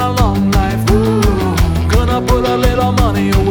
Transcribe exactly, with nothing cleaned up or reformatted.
a long life. Ooh, gonna put a little money away.